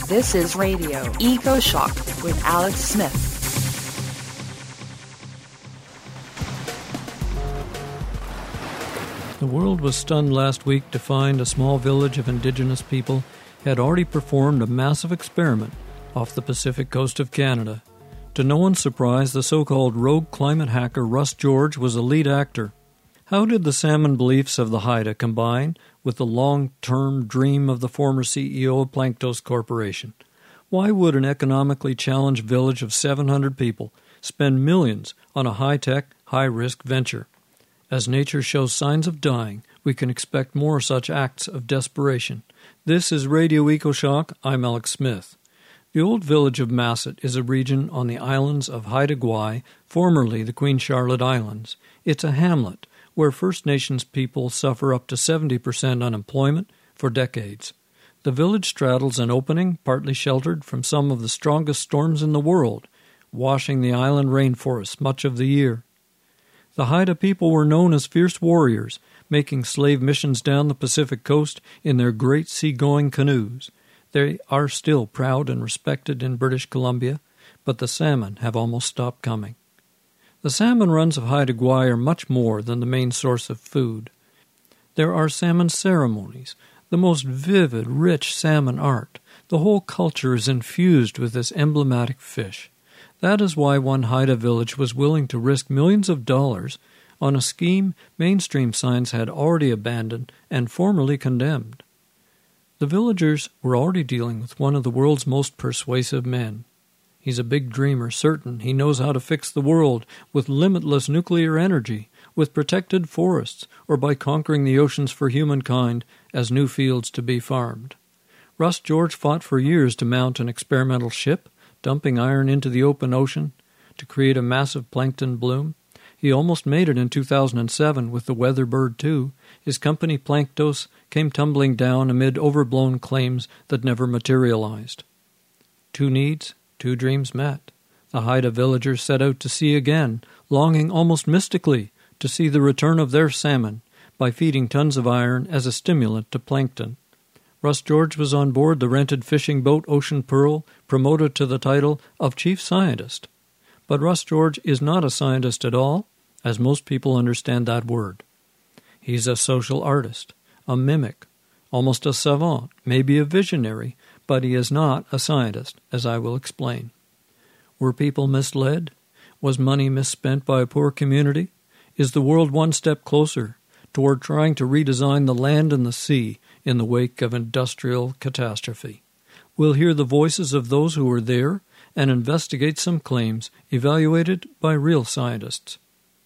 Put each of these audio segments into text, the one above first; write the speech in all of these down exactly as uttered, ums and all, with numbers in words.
This is Radio Eco Shock with Alex Smith. The world was stunned last week to find a small village of indigenous people had already performed a massive experiment off the Pacific coast of Canada. To no one's surprise, the so-called rogue climate hacker Russ George was a lead actor. How did the salmon beliefs of the Haida combine with the long-term dream of the former C E O of Planktos Corporation? Why would an economically challenged village of seven hundred people spend millions on a high-tech, high-risk venture? As nature shows signs of dying, we can expect more such acts of desperation. This is Radio EcoShock. I'm Alex Smith. The old village of Masset is a region on the islands of Haida Gwaii, formerly the Queen Charlotte Islands. It's a hamlet where First Nations people suffer up to seventy percent unemployment for decades. The village straddles an opening, partly sheltered from some of the strongest storms in the world, washing the island rainforests much of the year. The Haida people were known as fierce warriors, making slave missions down the Pacific coast in their great seagoing canoes. They are still proud and respected in British Columbia, but the salmon have almost stopped coming. The salmon runs of Haida Gwaii are much more than the main source of food. There are salmon ceremonies, the most vivid, rich salmon art. The whole culture is infused with this emblematic fish. That is why one Haida village was willing to risk millions of dollars on a scheme mainstream science had already abandoned and formally condemned. The villagers were already dealing with one of the world's most persuasive men. He's a big dreamer, certain he knows how to fix the world with limitless nuclear energy, with protected forests, or by conquering the oceans for humankind as new fields to be farmed. Russ George fought for years to mount an experimental ship, dumping iron into the open ocean to create a massive plankton bloom. He almost made it in two thousand seven with the Weatherbird two. His company Planktos came tumbling down amid overblown claims that never materialized. Two needs, two dreams met. The Haida villagers set out to sea again, longing almost mystically to see the return of their salmon by feeding tons of iron as a stimulant to plankton. Russ George was on board the rented fishing boat Ocean Pearl, promoted to the title of Chief Scientist. But Russ George is not a scientist at all, as most people understand that word. He's a social artist, a mimic, almost a savant, maybe a visionary, but he is not a scientist, as I will explain. Were people misled? Was money misspent by a poor community? Is the world one step closer toward trying to redesign the land and the sea in the wake of industrial catastrophe? We'll hear the voices of those who were there and investigate some claims evaluated by real scientists.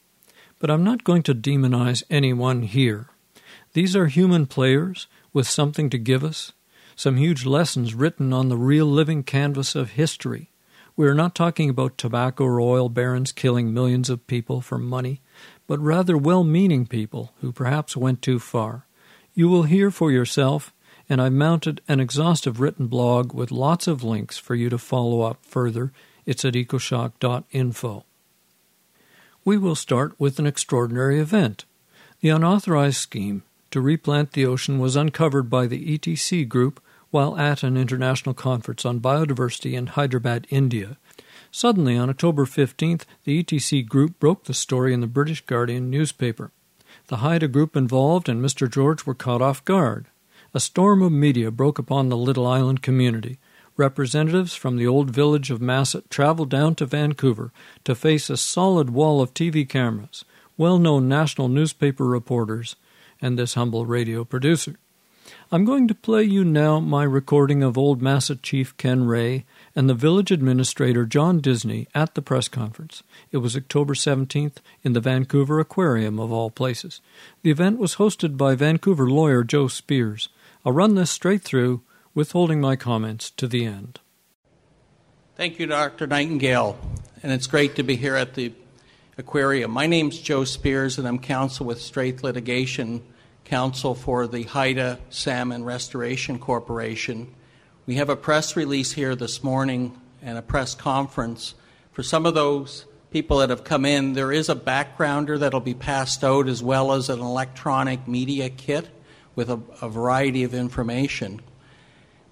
But I'm not going to demonize anyone here. These are human players with something to give us, some huge lessons written on the real living canvas of history. We are not talking about tobacco or oil barons killing millions of people for money, but rather well-meaning people who perhaps went too far. You will hear for yourself, and I've mounted an exhaustive written blog with lots of links for you to follow up further. It's at ecoshock dot info. We will start with an extraordinary event. The unauthorized scheme to replant the ocean was uncovered by the E T C group while at an international conference on biodiversity in Hyderabad, India. Suddenly, on October fifteenth, the E T C group broke the story in the British Guardian newspaper. The Haida group involved and Mister George were caught off guard. A storm of media broke upon the little island community. Representatives from the old village of Masset traveled down to Vancouver to face a solid wall of T V cameras, well-known national newspaper reporters, and this humble radio producer. I'm going to play you now my recording of Old Masset Chief Ken Ray and the village administrator John Disney at the press conference. It was October seventeenth in the Vancouver Aquarium, of all places. The event was hosted by Vancouver lawyer Joe Spears. I'll run this straight through, withholding my comments to the end. Thank you, Doctor Nightingale, and it's great to be here at the aquarium. My name's Joe Spears, and I'm counsel with Straith Litigation, counsel for the Haida Salmon Restoration Corporation. We have a press release here this morning and a press conference. For some of those people that have come in, there is a backgrounder that will be passed out as well as an electronic media kit with a, a variety of information.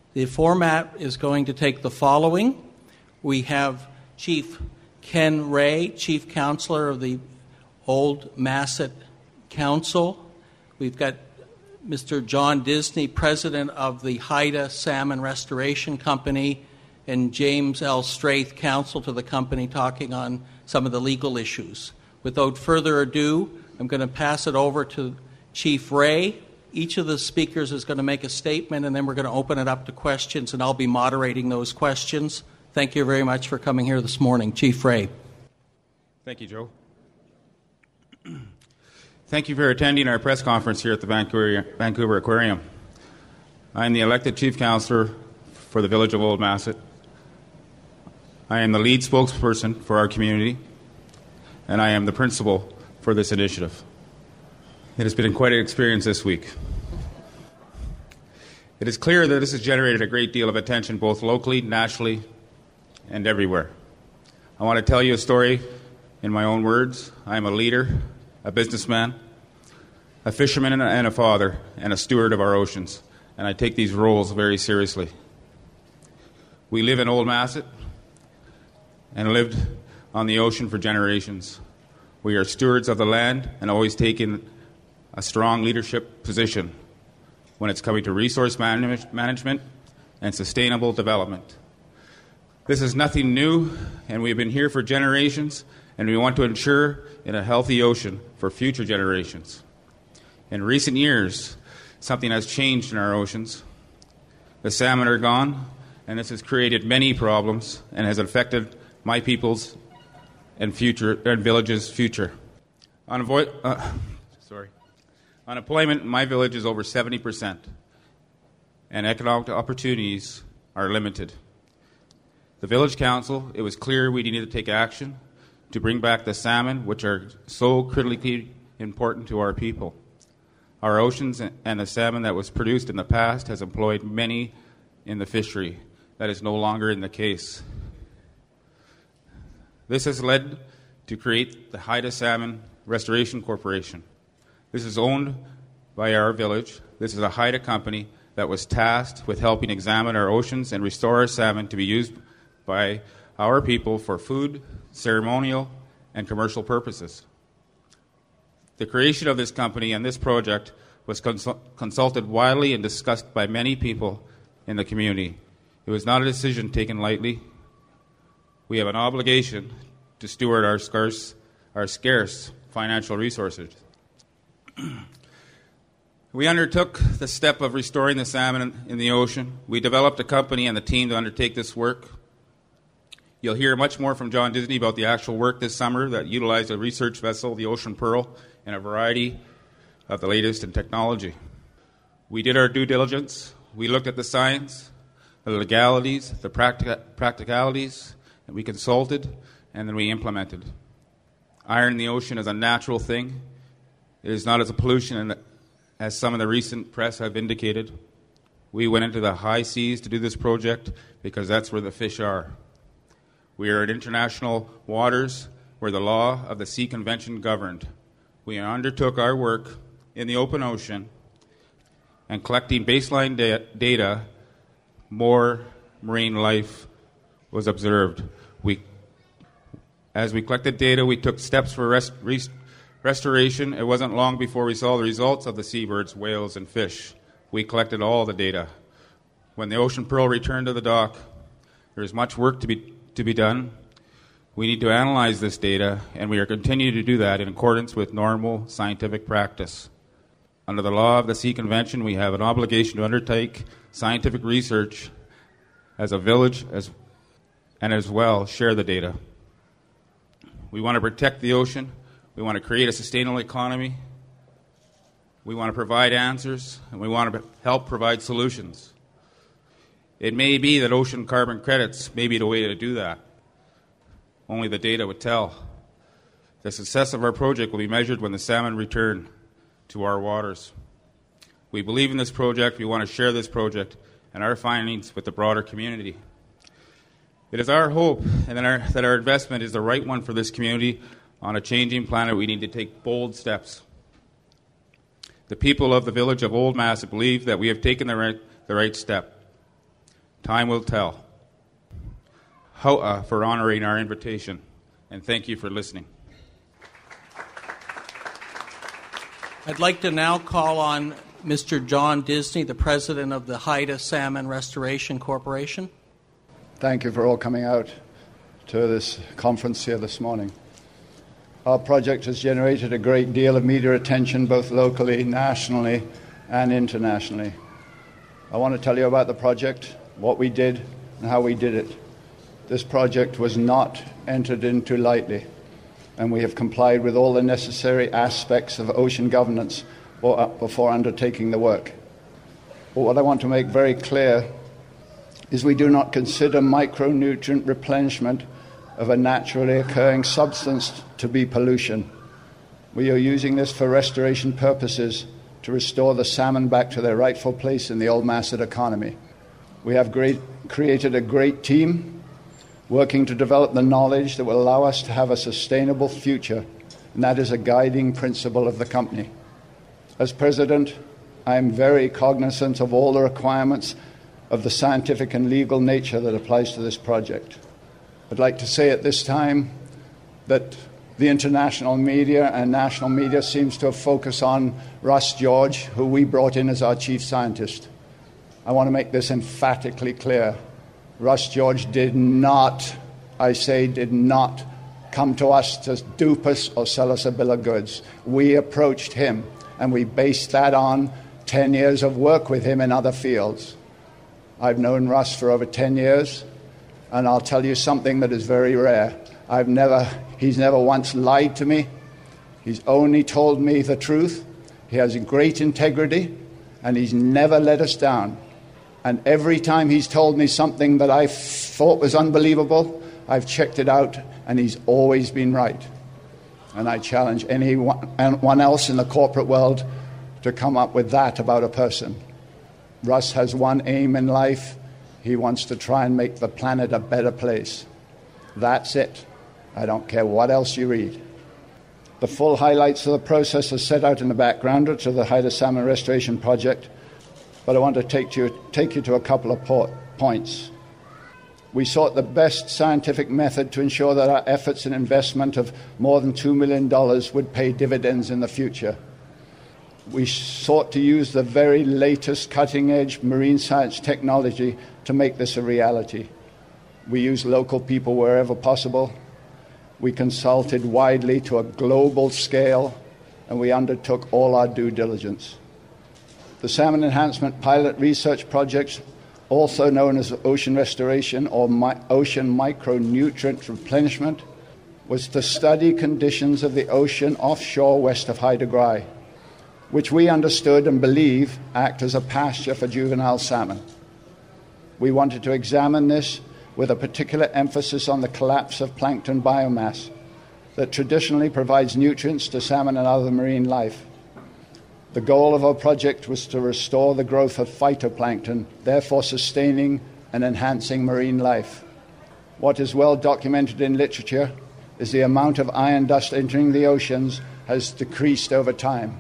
The format is going to take the following. We have Chief Ken Ray, Chief Counselor of the Old Masset Council. We've got Mister John Disney, President of the Haida Salmon Restoration Company, and James L. Straith, Counsel to the company, talking on some of the legal issues. Without further ado, I'm going to pass it over to Chief Ray. Each of the speakers is going to make a statement, and then we're going to open it up to questions, and I'll be moderating those questions. Thank you very much for coming here this morning. Chief Ray. Thank you, Joe. Thank you for attending our press conference here at the Vancouver, Vancouver Aquarium. I am the elected Chief Counselor for the Village of Old Masset. I am the lead spokesperson for our community, and I am the principal for this initiative. It has been quite an experience this week. It is clear that this has generated a great deal of attention both locally, nationally, and everywhere. I want to tell you a story in my own words. I am a leader, a businessman, a fisherman and a father, and a steward of our oceans, and I take these roles very seriously. We live in Old Masset and lived on the ocean for generations. We are stewards of the land and always taking a strong leadership position when it's coming to resource manage- management and sustainable development. This is nothing new, and we've been here for generations, and we want to ensure in a healthy ocean for future generations. In recent years, something has changed in our oceans. The salmon are gone, and this has created many problems and has affected my people's and future and village's future. Unavo- uh, sorry. Unemployment in my village is over seventy percent, and economic opportunities are limited. The village council, it was clear we needed to take action to bring back the salmon, which are so critically important to our people. Our oceans and the salmon that was produced in the past has employed many in the fishery. That is no longer in the case. This has led to create the Haida Salmon Restoration Corporation. This is owned by our village. This is a Haida company that was tasked with helping examine our oceans and restore our salmon to be used by our people for food, ceremonial, and commercial purposes. The creation of this company and this project was consul- consulted widely and discussed by many people in the community. It was not a decision taken lightly. We have an obligation to steward our scarce, our scarce financial resources. We undertook the step of restoring the salmon in the ocean. We developed a company and the team to undertake this work. You'll hear much more from John Disney about the actual work this summer that utilized a research vessel, the Ocean Pearl, and a variety of the latest in technology. We did our due diligence. We looked at the science, the legalities, the practica- practicalities, and we consulted, and then we implemented. Iron in the ocean is a natural thing. It is not as a pollution as some of the recent press have indicated. We went into the high seas to do this project because that's where the fish are. We are in international waters where the law of the Sea Convention governed. We undertook our work in the open ocean and collecting baseline da- data, more marine life was observed. We, as we collected data, we took steps for rest, rest, restoration. It wasn't long before we saw the results of the seabirds, whales, and fish. We collected all the data. When the Ocean Pearl returned to the dock, there is much work to be to be done. We need to analyze this data, and we are continuing to do that in accordance with normal scientific practice. Under the law of the Sea Convention, we have an obligation to undertake scientific research as a village as, and as well share the data. We want to protect the ocean. We want to create a sustainable economy. We want to provide answers, and we want to help provide solutions. It may be that ocean carbon credits may be the way to do that. Only the data would tell. The success of our project will be measured when the salmon return to our waters. We believe in this project. We want to share this project and our findings with the broader community. It is our hope and that our, that our investment is the right one for this community. On a changing planet, we need to take bold steps. The people of the village of Old Masset believe that we have taken the right, the right step. Time will tell. Ho'a for honoring our invitation, and thank you for listening. I'd like to now call on Mister John Disney, the president of the Haida Salmon Restoration Corporation. Thank you for all coming out to this conference here this morning. Our project has generated a great deal of media attention, both locally, nationally, and internationally. I want to tell you about the project, what we did, and how we did it. This project was not entered into lightly, and we have complied with all the necessary aspects of ocean governance before undertaking the work. But what I want to make very clear is we do not consider micronutrient replenishment of a naturally occurring substance to be pollution. We are using this for restoration purposes to restore the salmon back to their rightful place in the old Masset economy. We have great, created a great team working to develop the knowledge that will allow us to have a sustainable future, and that is a guiding principle of the company. As president, I am very cognizant of all the requirements of the scientific and legal nature that applies to this project. I'd like to say at this time that the international media and national media seems to have focused on Russ George, who we brought in as our chief scientist. I want to make this emphatically clear. Russ George did not, I say did not, come to us to dupe us or sell us a bill of goods. We approached him, and we based that on ten years of work with him in other fields. I've known Russ for over ten years, and I'll tell you something that is very rare. I've never, he's never once lied to me. He's only told me the truth. He has great integrity, and he's never let us down. And every time he's told me something that I thought was unbelievable, I've checked it out, and he's always been right. And I challenge anyone else in the corporate world to come up with that about a person. Russ has one aim in life. He wants to try and make the planet a better place. That's it. I don't care what else you read. The full highlights of the process are set out in the background to the Haida Salmon Restoration Project, but I want to take you, take you to a couple of po- points. We sought the best scientific method to ensure that our efforts and investment of more than two million dollars would pay dividends in the future. We sought to use the very latest cutting-edge marine science technology to make this a reality. We used local people wherever possible. We consulted widely to a global scale, and we undertook all our due diligence. The Salmon Enhancement Pilot Research Project, also known as Ocean Restoration or Mi- Ocean Micronutrient Replenishment, was to study conditions of the ocean offshore west of Haida Gwaii, which we understood and believe act as a pasture for juvenile salmon. We wanted to examine this with a particular emphasis on the collapse of plankton biomass that traditionally provides nutrients to salmon and other marine life. The goal of our project was to restore the growth of phytoplankton, therefore sustaining and enhancing marine life. What is well documented in literature is the amount of iron dust entering the oceans has decreased over time.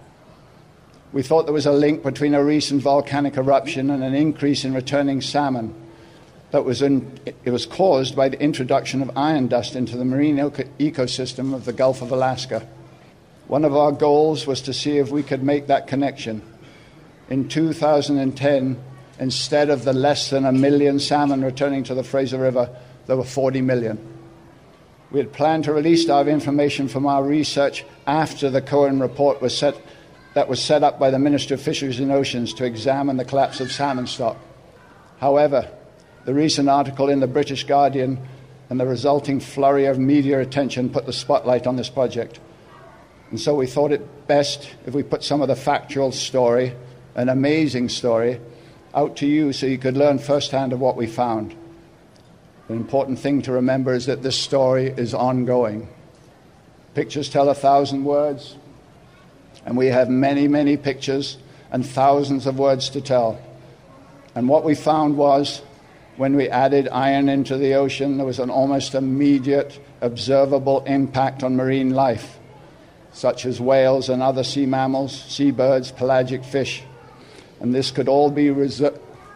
We thought there was a link between a recent volcanic eruption and an increase in returning salmon that was in, it was caused by the introduction of iron dust into the marine ecosystem of the Gulf of Alaska. One of our goals was to see if we could make that connection. In two thousand ten, instead of the less than a million salmon returning to the Fraser River, there were forty million. We had planned to release our information from our research after the Cohen report was set, that was set up by the Ministry of Fisheries and Oceans to examine the collapse of salmon stock. However, the recent article in the British Guardian and the resulting flurry of media attention put the spotlight on this project. And so we thought it best if we put some of the factual story, an amazing story, out to you so you could learn firsthand of what we found. The important thing to remember is that this story is ongoing. Pictures tell a thousand words, and we have many, many pictures and thousands of words to tell. And what we found was, when we added iron into the ocean, there was an almost immediate, observable impact on marine life, such as whales and other sea mammals, seabirds, pelagic fish. And this could all be resu-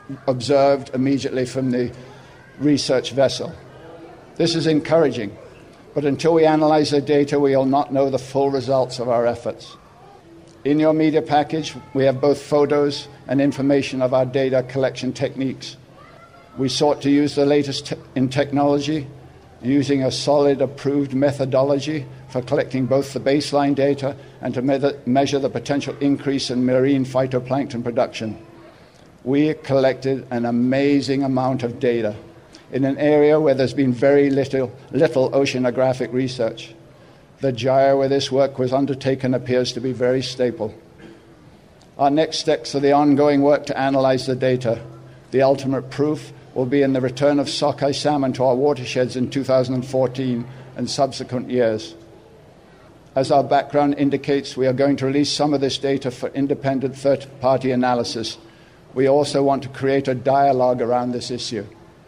observed immediately from the research vessel. This is encouraging, but until we analyze the data, we will not know the full results of our efforts. In your media package, we have both photos and information of our data collection techniques. We sought to use the latest te- in technology, using a solid approved methodology for collecting both the baseline data and to me- measure the potential increase in marine phytoplankton production. We collected an amazing amount of data in an area where there's been very little, little oceanographic research. The gyre where this work was undertaken appears to be very stable. Our next steps are the ongoing work to analyze the data. The ultimate proof will be in the return of sockeye salmon to our watersheds in two thousand fourteen and subsequent years. As our background indicates, we are going to release some of this data for independent third-party analysis. We also want to create a dialogue around this issue.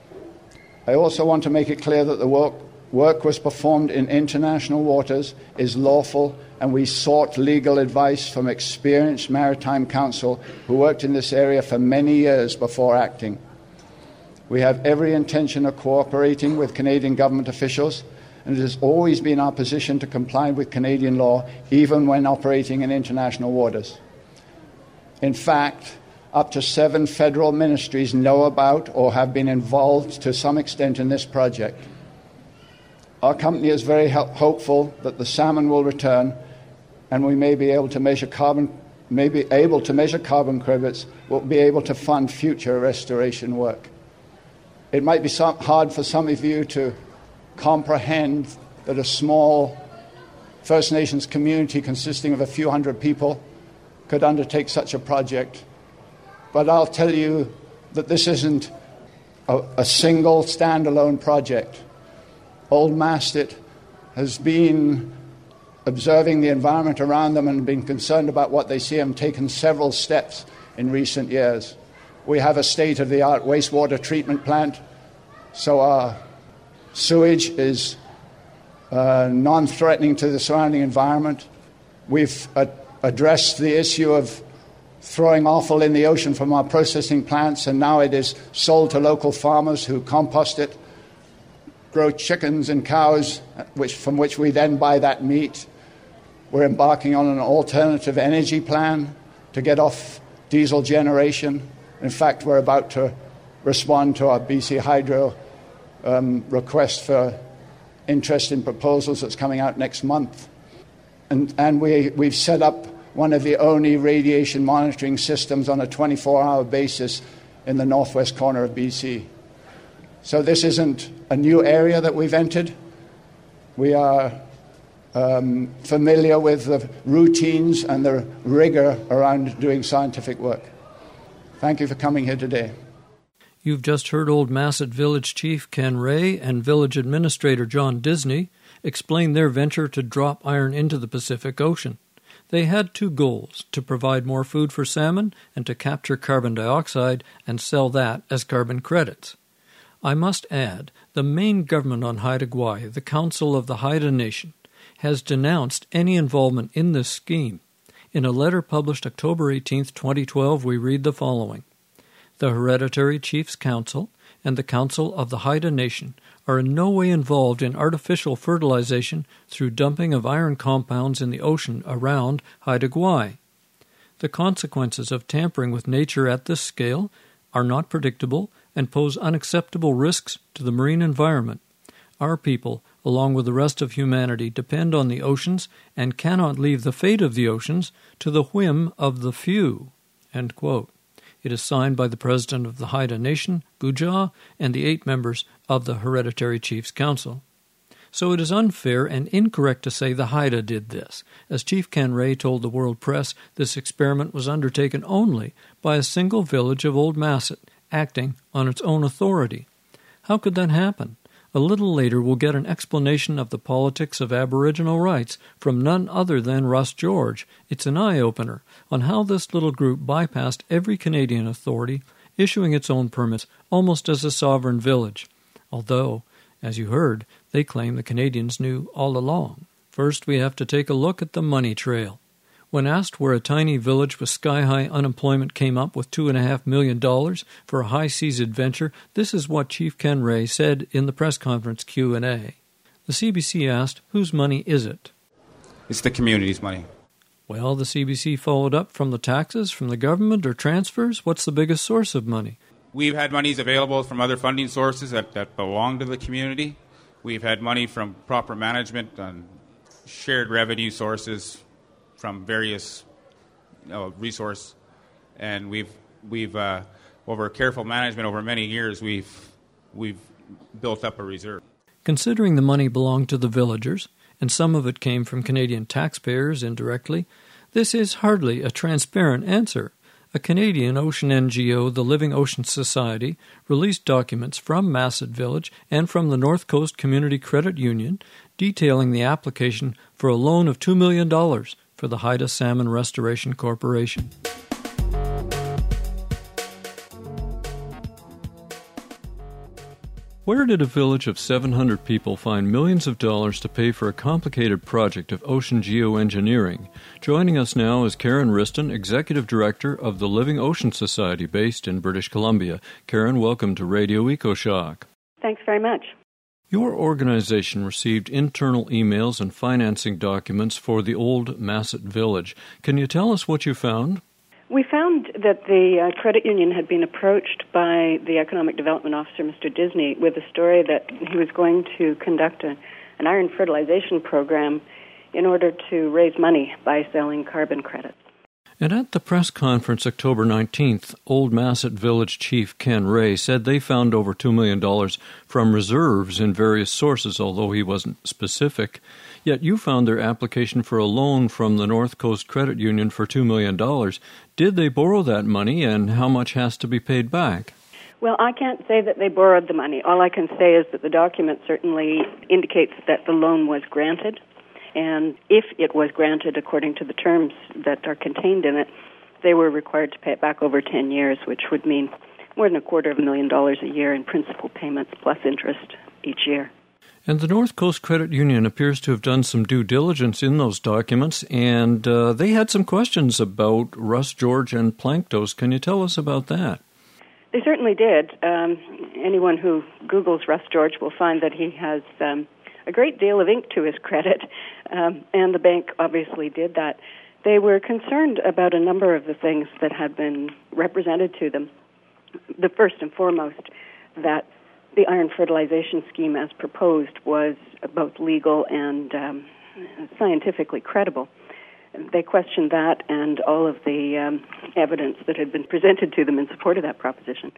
I also want to make it clear that the work, work was performed in international waters, is lawful, and we sought legal advice from experienced maritime counsel who worked in this area for many years before acting. We have every intention of cooperating with Canadian government officials, and it has always been our position to comply with Canadian law, even when operating in international waters. In fact, up to seven federal ministries know about or have been involved to some extent in this project. Our company is very ho- hopeful that the salmon will return, and we may be able to measure carbon, may be able to measure carbon credits, will be able to fund future restoration work. It might be some, hard for some of you to comprehend that a small First Nations community consisting of a few hundred people could undertake such a project. But I'll tell you that this isn't a, a single standalone project. Old Mastet has been observing the environment around them and been concerned about what they see and taken several steps in recent years. We have a state-of-the-art wastewater treatment plant, so our sewage is uh, non-threatening to the surrounding environment. We've uh, addressed the issue of throwing offal in the ocean from our processing plants, and now it is sold to local farmers who compost it, grow chickens and cows, which, from which we then buy that meat. We're embarking on an alternative energy plan to get off diesel generation. In fact, we're about to respond to our B C Hydro um, request for interest in proposals that's coming out next month. And, and we, we've set up one of the only radiation monitoring systems on a twenty-four hour basis in the northwest corner of B C. So this isn't a new area that we've entered. We are um, familiar with the routines and the rigor around doing scientific work. Thank you for coming here today. You've just heard Old Masset Village Chief Ken Ray and Village Administrator John Disney explain their venture to drop iron into the Pacific Ocean. They had two goals, to provide more food for salmon and to capture carbon dioxide and sell that as carbon credits. I must add, the Maine government on Haida Gwaii, the Council of the Haida Nation, has denounced any involvement in this scheme. In a letter published October eighteenth, twenty twelve, we read the following. The Hereditary Chiefs Council and the Council of the Haida Nation are in no way involved in artificial fertilization through dumping of iron compounds in the ocean around Haida Gwaii. The consequences of tampering with nature at this scale are not predictable and pose unacceptable risks to the marine environment. Our people, along with the rest of humanity, depend on the oceans and cannot leave the fate of the oceans to the whim of the few." End quote. It is signed by the President of the Haida Nation, Guja, and the eight members of the Hereditary Chiefs Council. So it is unfair and incorrect to say the Haida did this. As Chief Ken Ray told the World Press, this experiment was undertaken only by a single village of Old Masset, acting on its own authority. How could that happen? A little later we'll get an explanation of the politics of Aboriginal rights from none other than Russ George. It's an eye-opener on how this little group bypassed every Canadian authority, issuing its own permits almost as a sovereign village. Although, as you heard, they claim the Canadians knew all along. First, we have to take a look at the money trail. When asked where a tiny village with sky-high unemployment came up with two point five million dollars for a high-seas adventure, this is what Chief Ken Ray said in the press conference Q and A. The C B C asked, whose money is it? It's the community's money. Well, the C B C followed up, from the taxes, from the government, or transfers? What's the biggest source of money? We've had monies available from other funding sources that, that belong to the community. We've had money from proper management and shared revenue sources from various you know, resource, and we've we've uh, over careful management over many years we've we've built up a reserve. Considering the money belonged to the villagers, and some of it came from Canadian taxpayers indirectly, this is hardly a transparent answer. A Canadian ocean N G O, the Living Ocean Society, released documents from Masset Village and from the North Coast Community Credit Union detailing the application for a loan of two million dollars for the Haida Salmon Restoration Corporation. Where did a village of seven hundred people find millions of dollars to pay for a complicated project of ocean geoengineering? Joining us now is Karen Riston, Executive Director of the Living Ocean Society based in British Columbia. Karen, welcome to Radio EcoShock. Thanks very much. Your organization received internal emails and financing documents for the old Masset Village. Can you tell us what you found? We found that the uh, credit union had been approached by the Economic Development Officer, Mister Disney, with a story that he was going to conduct a, an iron fertilization program in order to raise money by selling carbon credits. And at the press conference October nineteenth, Old Masset Village Chief Ken Ray said they found over two million dollars from reserves in various sources, although he wasn't specific. Yet you found their application for a loan from the North Coast Credit Union for two million dollars. Did they borrow that money, and how much has to be paid back? Well, I can't say that they borrowed the money. All I can say is that the document certainly indicates that the loan was granted. And if it was granted according to the terms that are contained in it, they were required to pay it back over ten years, which would mean more than a quarter of a million dollars a year in principal payments plus interest each year. And the North Coast Credit Union appears to have done some due diligence in those documents, and uh, they had some questions about Russ George and Planktos. Can you tell us about that? They certainly did. Um, anyone who Googles Russ George will find that he has Um, a great deal of ink to his credit, um, and the bank obviously did that. They were concerned about a number of the things that had been represented to them. The first and foremost, that the iron fertilization scheme as proposed was both legal and um, scientifically credible. They questioned that and all of the um, evidence that had been presented to them in support of that proposition.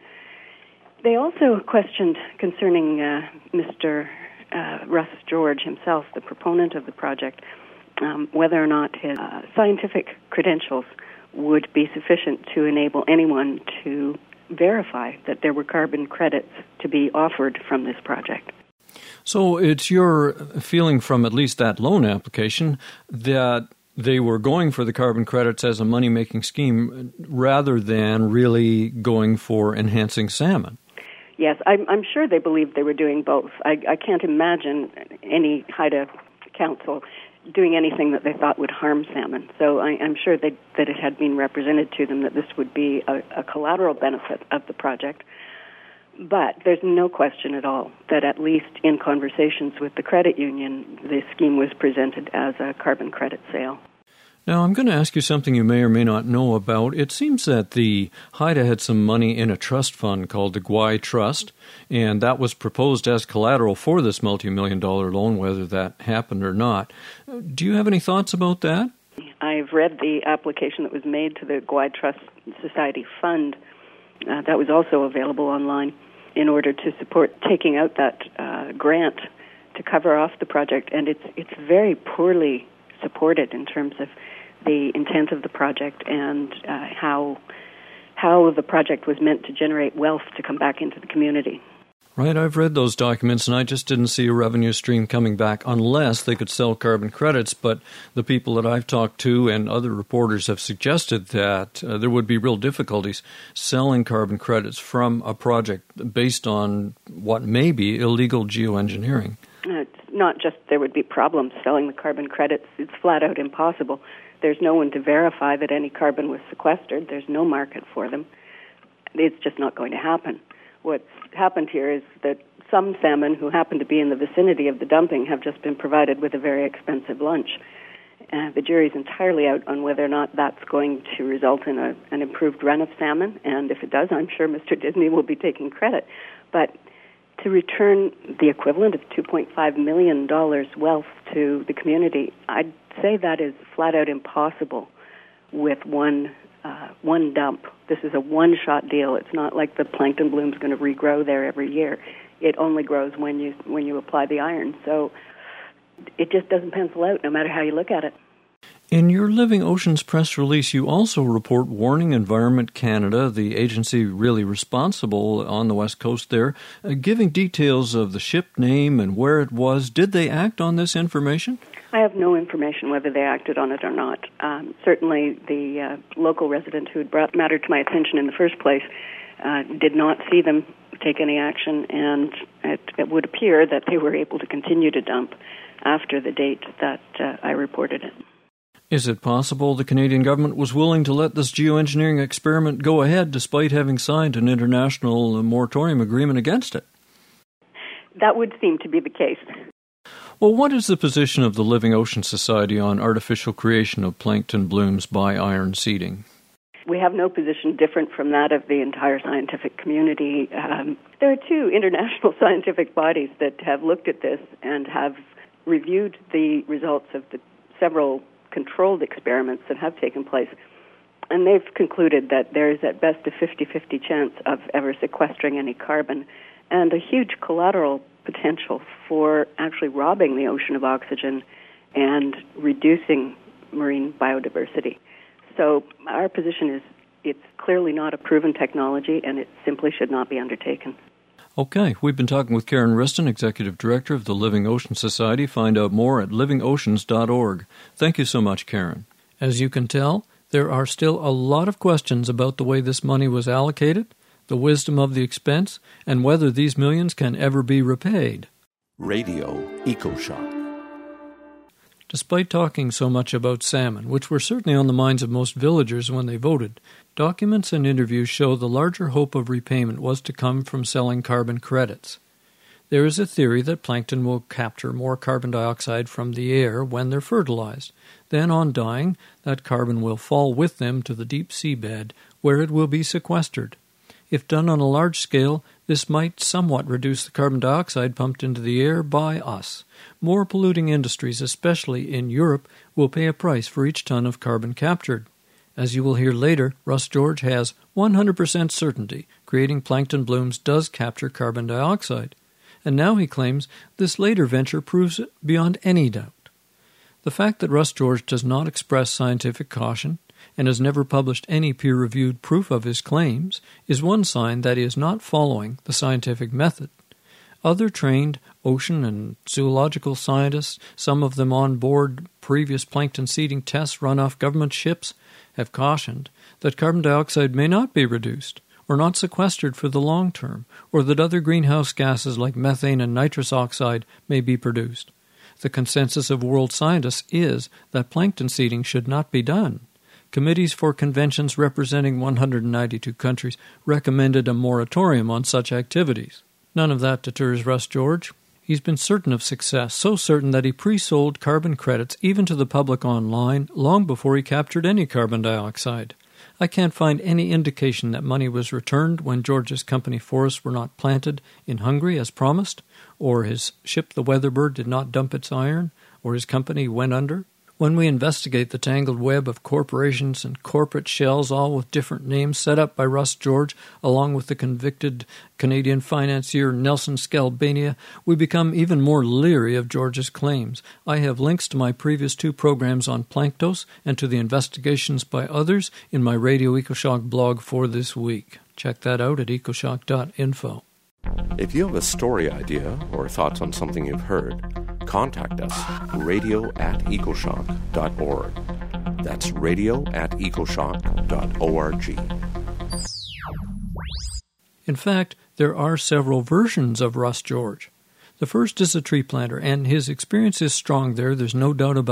They also questioned concerning uh, Mister Uh, Russ George himself, the proponent of the project, um, whether or not his uh, scientific credentials would be sufficient to enable anyone to verify that there were carbon credits to be offered from this project. So it's your feeling from at least that loan application that they were going for the carbon credits as a money-making scheme rather than really going for enhancing salmon. Yes, I'm, I'm sure they believed they were doing both. I, I can't imagine any Haida council doing anything that they thought would harm salmon. So I, I'm sure they, that it had been represented to them that this would be a, a collateral benefit of the project. But there's no question at all that at least in conversations with the credit union, the scheme was presented as a carbon credit sale. Now, I'm going to ask you something you may or may not know about. It seems that the Haida had some money in a trust fund called the Gwaii Trust, and that was proposed as collateral for this multi-million dollar loan, whether that happened or not. Do you have any thoughts about that? I've read the application that was made to the Gwaii Trust Society Fund. Uh, that was also available online in order to support taking out that uh, grant to cover off the project, and it's it's very poorly supported in terms of the intent of the project and uh, how how the project was meant to generate wealth to come back into the community. Right, I've read those documents, and I just didn't see a revenue stream coming back unless they could sell carbon credits. But the people that I've talked to and other reporters have suggested that uh, there would be real difficulties selling carbon credits from a project based on what may be illegal geoengineering. Uh, it's not just there would be problems selling the carbon credits. It's flat out impossible there's no one to verify that any carbon was sequestered. There's no market for them. It's just not going to happen. What's happened here is that some salmon who happen to be in the vicinity of the dumping have just been provided with a very expensive lunch. Uh, the jury's entirely out on whether or not that's going to result in a, an improved run of salmon, and if it does, I'm sure Mister Disney will be taking credit. But to return the equivalent of two point five million dollars wealth to the community, I'd say that is flat out impossible with one uh, one dump. This is a one-shot deal. It's not like the plankton bloom's going to regrow there every year. It only grows when you when you apply the iron. So it just doesn't pencil out, no matter how you look at it. In your Living Oceans press release, you also report warning Environment Canada, the agency really responsible on the West Coast there, uh, giving details of the ship name and where it was. Did they act on this information? I have no information whether they acted on it or not. Um, certainly the uh, local resident who had brought matter to my attention in the first place uh, did not see them take any action, and it, it would appear that they were able to continue to dump after the date that uh, I reported it. Is it possible the Canadian government was willing to let this geoengineering experiment go ahead despite having signed an international moratorium agreement against it? That would seem to be the case. Well, what is the position of the Living Oceans Society on artificial creation of plankton blooms by iron seeding? We have no position different from that of the entire scientific community. Um, there are two international scientific bodies that have looked at this and have reviewed the results of the several controlled experiments that have taken place, and they've concluded that there is at best a fifty-fifty chance of ever sequestering any carbon, and a huge collateral potential for actually robbing the ocean of oxygen and reducing marine biodiversity. So our position is it's clearly not a proven technology, and it simply should not be undertaken. Okay, we've been talking with Karen Riston, Executive Director of the Living Oceans Society. Find out more at living oceans dot org. Thank you so much, Karen. As you can tell, there are still a lot of questions about the way this money was allocated, the wisdom of the expense, and whether these millions can ever be repaid. Radio EcoShock. Despite talking so much about salmon, which were certainly on the minds of most villagers when they voted, documents and interviews show the larger hope of repayment was to come from selling carbon credits. There is a theory that plankton will capture more carbon dioxide from the air when they're fertilized. Then, on dying, that carbon will fall with them to the deep seabed, where it will be sequestered. If done on a large scale, this might somewhat reduce the carbon dioxide pumped into the air by us. More polluting industries, especially in Europe, will pay a price for each ton of carbon captured. As you will hear later, Russ George has one hundred percent certainty creating plankton blooms does capture carbon dioxide. And now he claims this later venture proves it beyond any doubt. The fact that Russ George does not express scientific caution and has never published any peer-reviewed proof of his claims is one sign that he is not following the scientific method. Other trained ocean and zoological scientists, some of them on board previous plankton seeding tests run off government ships, have cautioned that carbon dioxide may not be reduced or not sequestered for the long term, or that other greenhouse gases like methane and nitrous oxide may be produced. The consensus of world scientists is that plankton seeding should not be done. Committees for conventions representing one hundred ninety-two countries recommended a moratorium on such activities. None of that deters Russ George. He's been certain of success, so certain that he pre-sold carbon credits even to the public online long before he captured any carbon dioxide. I can't find any indication that money was returned when George's company forests were not planted in Hungary as promised, or his ship the Weatherbird did not dump its iron, or his company went under. When we investigate the tangled web of corporations and corporate shells, all with different names set up by Russ George, along with the convicted Canadian financier Nelson Skalbania, we become even more leery of George's claims. I have links to my previous two programs on planktos and to the investigations by others in my Radio EcoShock blog for this week. Check that out at ecoshock dot info. If you have a story idea or thoughts on something you've heard, contact us, radio at ecoshock dot org. That's radio at ecoshock dot org. In fact, there are several versions of Russ George. The first is a tree planter, and his experience is strong there, there's no doubt about it.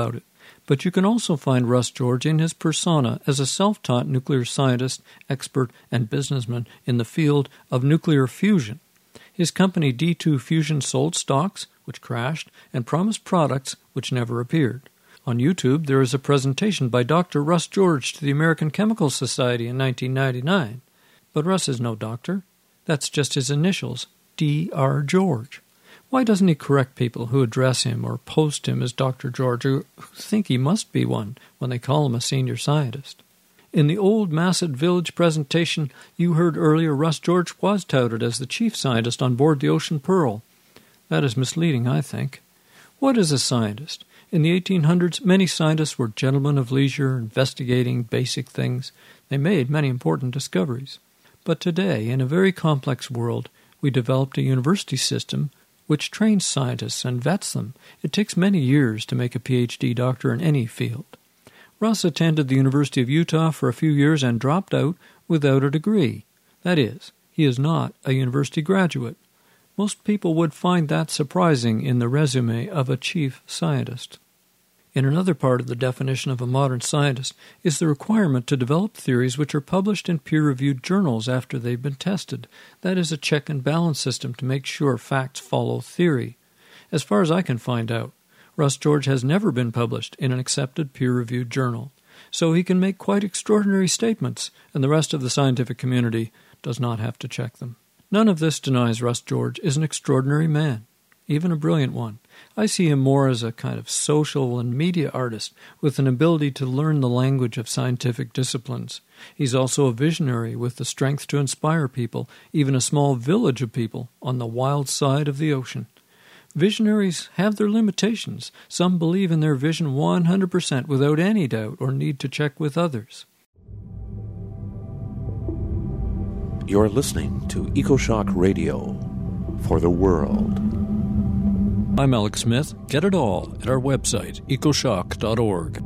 But you can also find Russ George in his persona as a self-taught nuclear scientist, expert, and businessman in the field of nuclear fusion. His company D two Fusion sold stocks, which crashed, and promised products, which never appeared. On YouTube, there is a presentation by Doctor Russ George to the American Chemical Society in nineteen ninety-nine. But Russ is no doctor. That's just his initials, D R George. Why doesn't he correct people who address him or post him as Doctor George or who think he must be one when they call him a senior scientist? In the old Masset Village presentation you heard earlier, Russ George was touted as the chief scientist on board the Ocean Pearl. That is misleading, I think. What is a scientist? In the eighteen hundreds, many scientists were gentlemen of leisure, investigating basic things. They made many important discoveries. But today, in a very complex world, we developed a university system which trains scientists and vets them. It takes many years to make a P H D doctor in any field. Russ attended the University of Utah for a few years and dropped out without a degree. That is, he is not a university graduate. Most people would find that surprising in the resume of a chief scientist. In another part of the definition of a modern scientist is the requirement to develop theories which are published in peer-reviewed journals after they've been tested. That is a check and balance system to make sure facts follow theory. As far as I can find out, Russ George has never been published in an accepted peer-reviewed journal. So he can make quite extraordinary statements, and the rest of the scientific community does not have to check them. None of this denies Russ George is an extraordinary man, even a brilliant one. I see him more as a kind of social and media artist with an ability to learn the language of scientific disciplines. He's also a visionary with the strength to inspire people, even a small village of people on the wild side of the ocean. Visionaries have their limitations. Some believe in their vision one hundred percent without any doubt or need to check with others. You're listening to EcoShock Radio for the world. I'm Alex Smith. Get it all at our website, ecoshock dot org.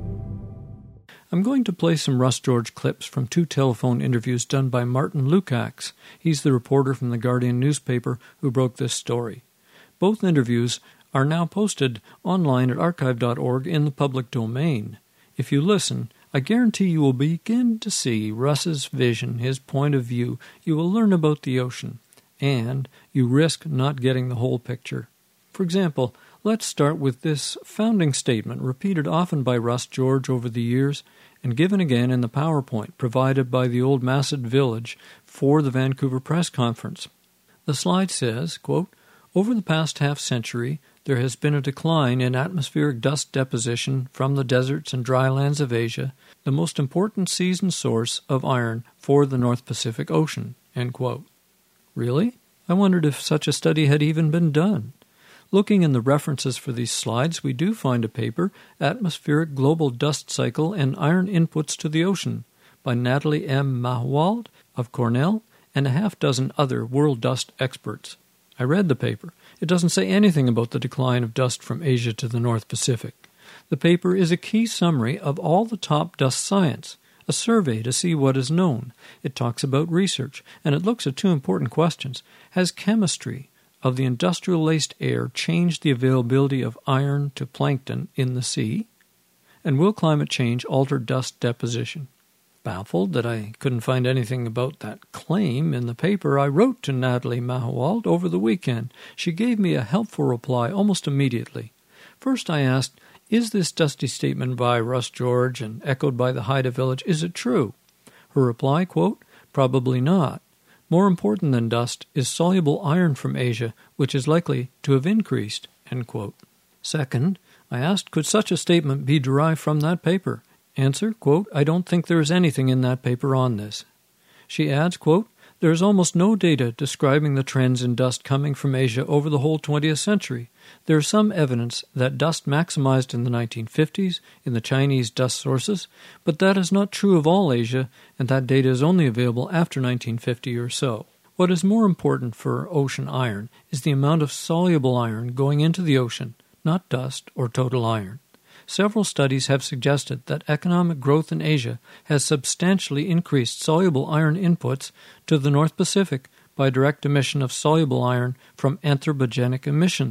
I'm going to play some Russ George clips from two telephone interviews done by Martin Lukács. He's the reporter from the Guardian newspaper who broke this story. Both interviews are now posted online at archive dot org in the public domain. If you listen, I guarantee you will begin to see Russ's vision, his point of view. You will learn about the ocean, and you risk not getting the whole picture. For example, let's start with this founding statement repeated often by Russ George over the years and given again in the PowerPoint provided by the old Masset Village for the Vancouver Press Conference. The slide says, quote, "Over the past half-century, there has been a decline in atmospheric dust deposition from the deserts and drylands of Asia, the most important season source of iron for the North Pacific Ocean." End quote. Really? I wondered if such a study had even been done. Looking in the references for these slides, we do find a paper, Atmospheric Global Dust Cycle and Iron Inputs to the Ocean, by Natalie M. Mahowald of Cornell and a half dozen other world dust experts. I read the paper. It doesn't say anything about the decline of dust from Asia to the North Pacific. The paper is a key summary of all the top dust science, a survey to see what is known. It talks about research, and it looks at two important questions. Has chemistry of the industrial-laced air changed the availability of iron to plankton in the sea? And will climate change alter dust deposition? Baffled that I couldn't find anything about that claim in the paper, I wrote to Natalie Mahowald over the weekend. She gave me a helpful reply almost immediately. First I asked, is this dusty statement by Russ George and echoed by the Haida Village, is it true? Her reply, quote, "Probably not. More important than dust is soluble iron from Asia, which is likely to have increased." End quote. Second, I asked, could such a statement be derived from that paper? Answer, quote, "I don't think there is anything in that paper on this." She adds, quote, "There is almost no data describing the trends in dust coming from Asia over the whole twentieth century. There is some evidence that dust maximized in the nineteen fifties in the Chinese dust sources, but that is not true of all Asia, and that data is only available after nineteen fifty or so. What is more important for ocean iron is the amount of soluble iron going into the ocean, not dust or total iron. Several studies have suggested that economic growth in Asia has substantially increased soluble iron inputs to the North Pacific by direct emission of soluble iron from anthropogenic emissions.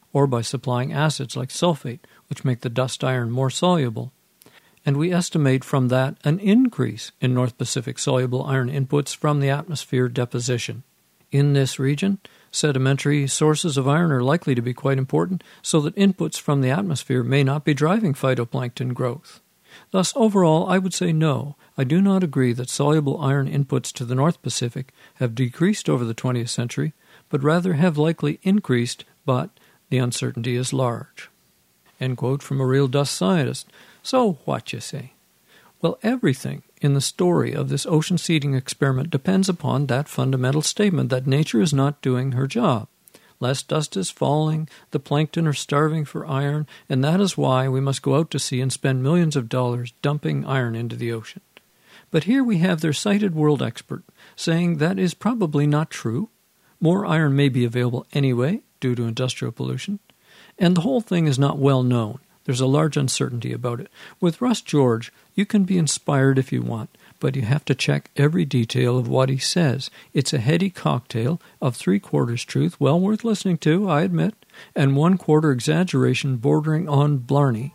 or by supplying acids like sulfate, which make the dust iron more soluble. And we estimate from that an increase in North Pacific soluble iron inputs from the atmosphere deposition. In this region, sedimentary sources of iron are likely to be quite important, so that inputs from the atmosphere may not be driving phytoplankton growth. Thus, overall, I would say no, I do not agree that soluble iron inputs to the North Pacific have decreased over the twentieth century, but rather have likely increased, but the uncertainty is large. End quote from a real dust scientist. So, what you say? Well, everything in the story of this ocean seeding experiment depends upon that fundamental statement that nature is not doing her job. Less dust is falling, the plankton are starving for iron, and that is why we must go out to sea and spend millions of dollars dumping iron into the ocean. But here we have their cited world expert saying that is probably not true. More iron may be available anyway due to industrial pollution, and the whole thing is not well known. There's a large uncertainty about it. With Russ George, you can be inspired if you want, but you have to check every detail of what he says. It's a heady cocktail of three-quarters truth, well worth listening to, I admit, and one-quarter exaggeration bordering on blarney.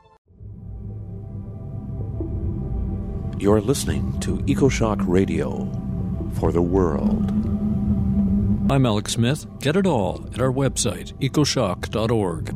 You're listening to EcoShock Radio for the world. I'm Alex Smith. Get it all at our website, ecoshock dot org.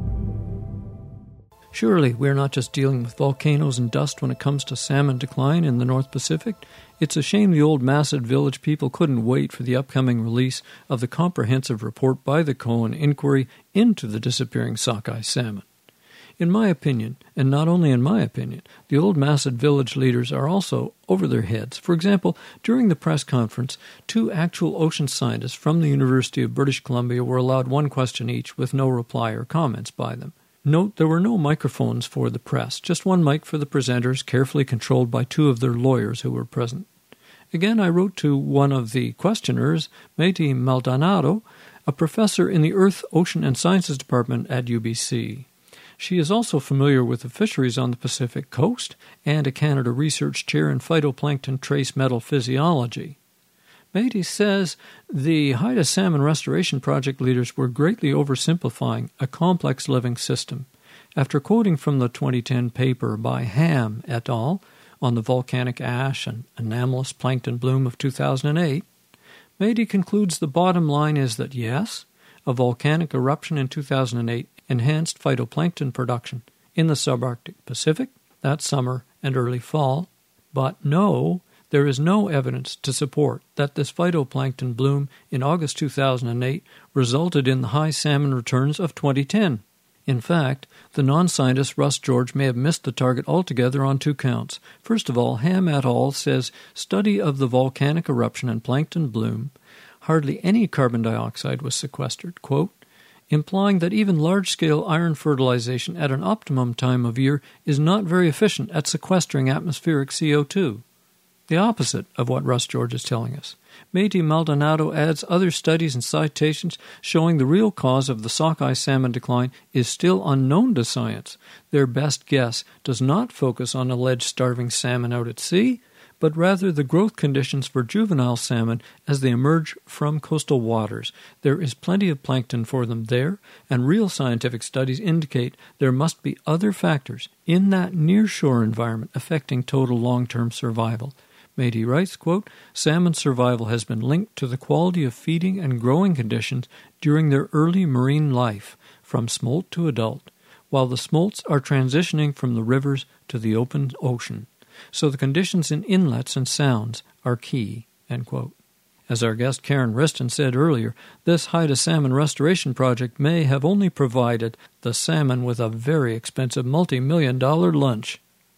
Surely we're not just dealing with volcanoes and dust when it comes to salmon decline in the North Pacific. It's a shame the old Masset Village people couldn't wait for the upcoming release of the comprehensive report by the Cohen Inquiry into the disappearing sockeye salmon. In my opinion, and not only in my opinion, the old Masset Village leaders are also over their heads. For example, during the press conference, two actual ocean scientists from the University of British Columbia were allowed one question each with no reply or comments by them. Note, there were no microphones for the press, just one mic for the presenters, carefully controlled by two of their lawyers who were present. Again, I wrote to one of the questioners, Mehdi Maldonado, a professor in the Earth, Ocean, and Sciences Department at U B C. She is also familiar with the fisheries on the Pacific coast and a Canada Research Chair in Phytoplankton Trace Metal Physiology. Mehdi says the Haida Salmon Restoration Project leaders were greatly oversimplifying a complex living system. After quoting from the twenty ten paper by Ham et al. On the volcanic ash and anomalous plankton bloom of two thousand eight, Mehdi concludes the bottom line is that yes, a volcanic eruption in two thousand eight enhanced phytoplankton production in the subarctic Pacific that summer and early fall, but no, there is no evidence to support that this phytoplankton bloom in August two thousand eight resulted in the high salmon returns of twenty ten. In fact, the non-scientist Russ George may have missed the target altogether on two counts. First of all, Ham et al. Says study of the volcanic eruption and plankton bloom, hardly any carbon dioxide was sequestered, quote, implying that even large-scale iron fertilization at an optimum time of year is not very efficient at sequestering atmospheric C O two. The opposite of what Russ George is telling us. Mehdi Maldonado adds other studies and citations showing the real cause of the sockeye salmon decline is still unknown to science. Their best guess does not focus on alleged starving salmon out at sea, but rather the growth conditions for juvenile salmon as they emerge from coastal waters. There is plenty of plankton for them there, and real scientific studies indicate there must be other factors in that near-shore environment affecting total long-term survival. Mehdi writes, quote, salmon survival has been linked to the quality of feeding and growing conditions during their early marine life, from smolt to adult, while the smolts are transitioning from the rivers to the open ocean. So the conditions in inlets and sounds are key, end quote. As our guest Karen Riston said earlier, this Haida Salmon Restoration Project may have only provided the salmon with a very expensive multi-million dollar lunch.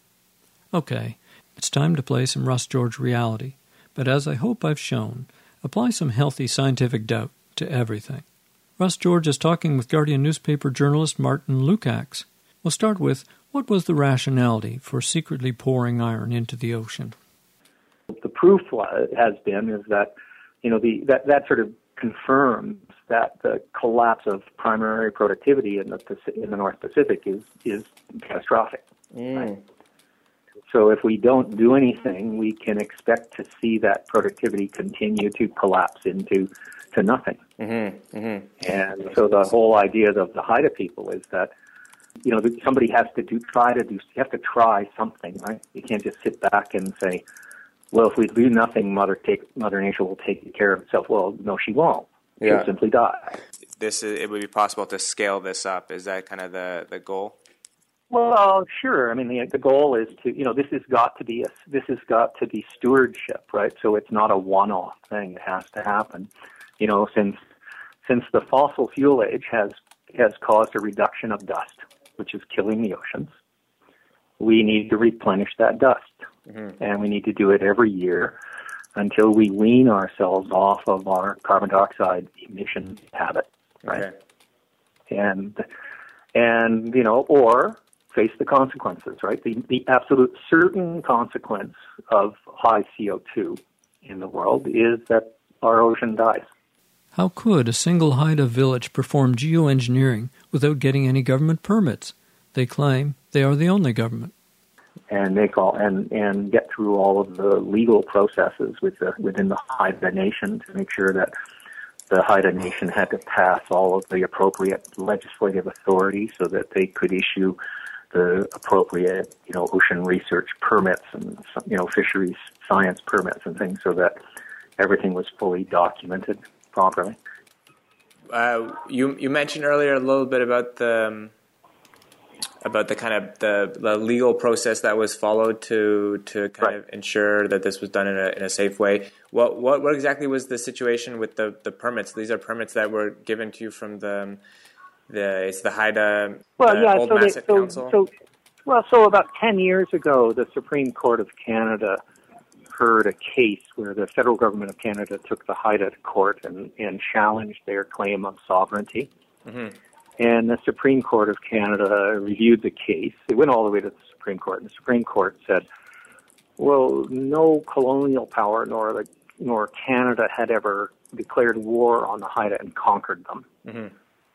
Okay, it's time to play some Russ George reality, but as I hope I've shown, apply some healthy scientific doubt to everything. Russ George is talking with Guardian newspaper journalist Martin Lukács. We'll start with, what was the rationality for secretly pouring iron into the ocean? The proof has been is that, you know, the that, that sort of confirms that the collapse of primary productivity in the in the North Pacific is is catastrophic. Mm. Right? So if we don't do anything, we can expect to see that productivity continue to collapse into to nothing. Mm-hmm, mm-hmm. And so the whole idea of the Haida people is that, you know, somebody has to do, try to do, you have to try something, right? You can't just sit back and say, well, if we do nothing, Mother take, Mother Nature will take care of itself. Well, no, she won't. Yeah. She'll simply die. This is, it would be possible to scale this up. Is that kind of the, the goal? Well, sure. I mean, the, the goal is to, you know, this has got to be a, this has got to be stewardship, right? So it's not a one-off thing. It has to happen. You know, since since the fossil fuel age has has caused a reduction of dust, which is killing the oceans, we need to replenish that dust. Mm-hmm. And we need to do it every year until we wean ourselves off of our carbon dioxide emission habit, right? Okay. And, and, you know, or face the consequences, right? The, the absolute certain consequence of high C O two in the world is that our ocean dies. How could a single Haida village perform geoengineering without getting any government permits? They claim they are the only government. And make all and, and get through all of the legal processes with the, within the Haida Nation to make sure that the Haida Nation had to pass all of the appropriate legislative authority so that they could issue the appropriate, you know, ocean research permits and, you know, fisheries science permits and things so that everything was fully documented properly. Uh, you you mentioned earlier a little bit about the um, about the kind of the, the legal process that was followed to to kind right. of ensure that this was done in a in a safe way. What what what exactly was the situation with the, the permits? These are permits that were given to you from the the it's the Haida well, uh, yeah, Old so Masset they, so, Council. So, well, so about ten years ago, the Supreme Court of Canada heard a case where the federal government of Canada took the Haida to court and, and challenged their claim of sovereignty. Mm-hmm. And the Supreme Court of Canada reviewed the case. It went all the way to the Supreme Court, and the Supreme Court said, well, no colonial power nor the, nor Canada had ever declared war on the Haida and conquered them. Mm-hmm.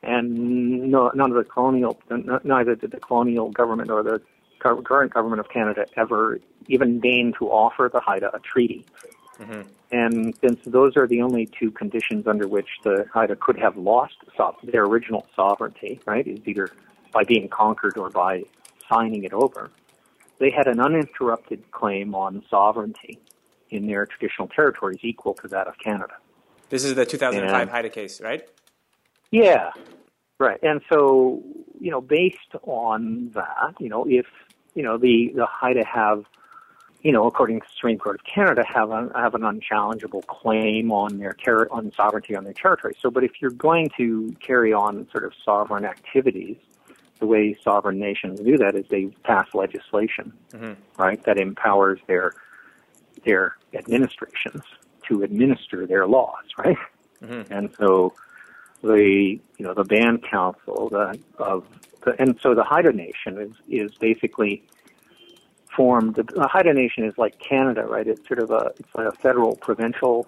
And no, none of the colonial, neither did the colonial government nor the current government of Canada ever even deigned to offer the Haida a treaty. Mm-hmm. And since those are the only two conditions under which the Haida could have lost so- their original sovereignty, right, is either by being conquered or by signing it over, they had an uninterrupted claim on sovereignty in their traditional territories equal to that of Canada. This is the two thousand five and, Haida case, right? Yeah, right. And so, you know, based on that, you know, if, you know, the, the Haida have, you know, according to the Supreme Court of Canada, have, a, have an unchallengeable claim on their ter- on sovereignty on their territory. So, but if you're going to carry on sort of sovereign activities, the way sovereign nations do that is they pass legislation, mm-hmm. right, that empowers their their administrations to administer their laws, right? Mm-hmm. And so the you know the Band Council the, of the, and so the Haida Nation is is basically formed. The Haida Nation is like Canada, right? It's sort of a it's like a federal provincial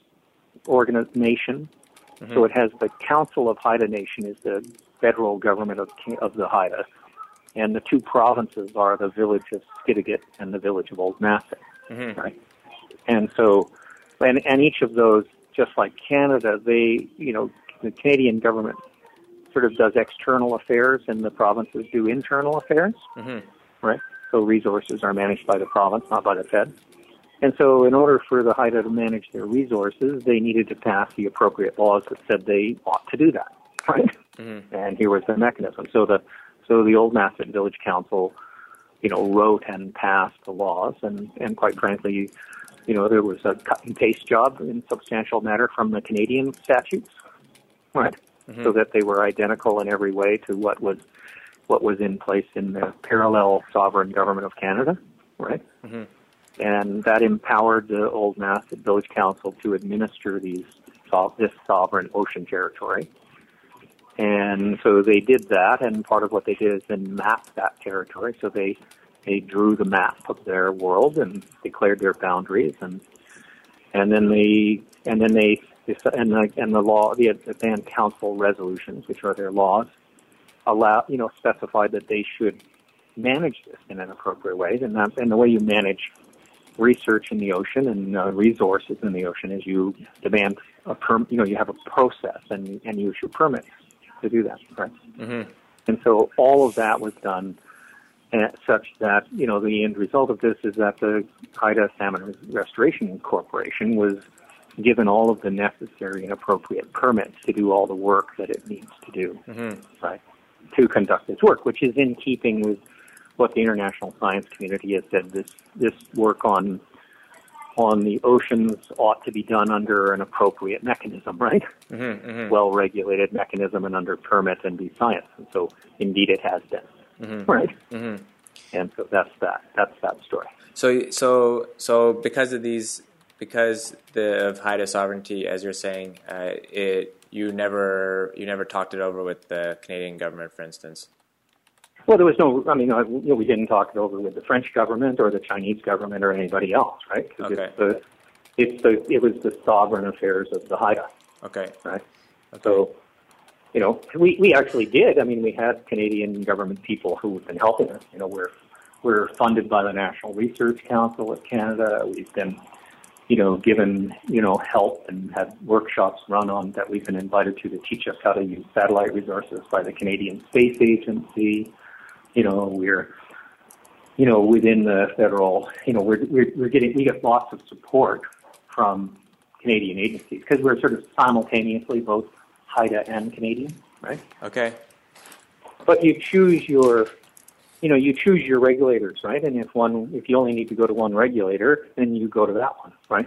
organization. Mm-hmm. So it has the Council of Haida Nation is the federal government of of the Haida, and the two provinces are the village of Skidegate and the village of Old Masset, mm-hmm. right? And so, and and each of those, just like Canada, they you know the Canadian government sort of does external affairs, and the provinces do internal affairs, mm-hmm. right? So resources are managed by the province, not by the Fed. And so in order for the Haida to manage their resources, they needed to pass the appropriate laws that said they ought to do that, right? Mm-hmm. And here was the mechanism. So the so the Old Masset Village Council, you know, wrote and passed the laws, and, and quite frankly, you know, there was a cut and paste job in substantial matter from the Canadian statutes, right? Mm-hmm. So that they were identical in every way to what was what was in place in the parallel sovereign government of Canada, right? Mm-hmm. And that empowered the Old Masset Village Council to administer these this sovereign ocean territory. And so they did that, and part of what they did is then map that territory. So they they drew the map of their world and declared their boundaries, and and then they and then they and the and the law the, the Band Council resolutions, which are their laws, allow you know specified that they should manage this in an appropriate way, and that, and the way you manage research in the ocean and uh, resources in the ocean is you demand a perm. You know, you have a process and and you issue permits to do that, right? Mm-hmm. And so all of that was done at such that, you know, the end result of this is that the Haida Salmon Restoration Corporation was given all of the necessary and appropriate permits to do all the work that it needs to do, mm-hmm. right, to conduct its work, which is in keeping with what the international science community has said. This this work on on the oceans ought to be done under an appropriate mechanism, right? Mm-hmm, mm-hmm. Well-regulated mechanism and under permit and be science. And so, indeed, it has been, mm-hmm. right? Mm-hmm. And so that's that. That's that story. So, so, so, because of these, because the of Haida sovereignty, as you're saying, uh, it you never you never talked it over with the Canadian government, for instance. Well, there was no. I mean, you know, we didn't talk it over with the French government or the Chinese government or anybody else, right? Okay. It's the, it's the, it was the sovereign affairs of the Haida. Okay. Right. Okay. So, you know, we, we actually did. I mean, we had Canadian government people who have been helping us. You know, we're we're funded by the National Research Council of Canada. We've been, you know, given you know help and had workshops run on that we've been invited to to teach us how to use satellite resources by the Canadian Space Agency. You know, we're, you know, within the federal, you know, we're, we're, we're getting, we get lots of support from Canadian agencies because we're sort of simultaneously both Haida and Canadian, right? Okay. But you choose your, you know, you choose your regulators, right? And if one, if you only need to go to one regulator, then you go to that one, right?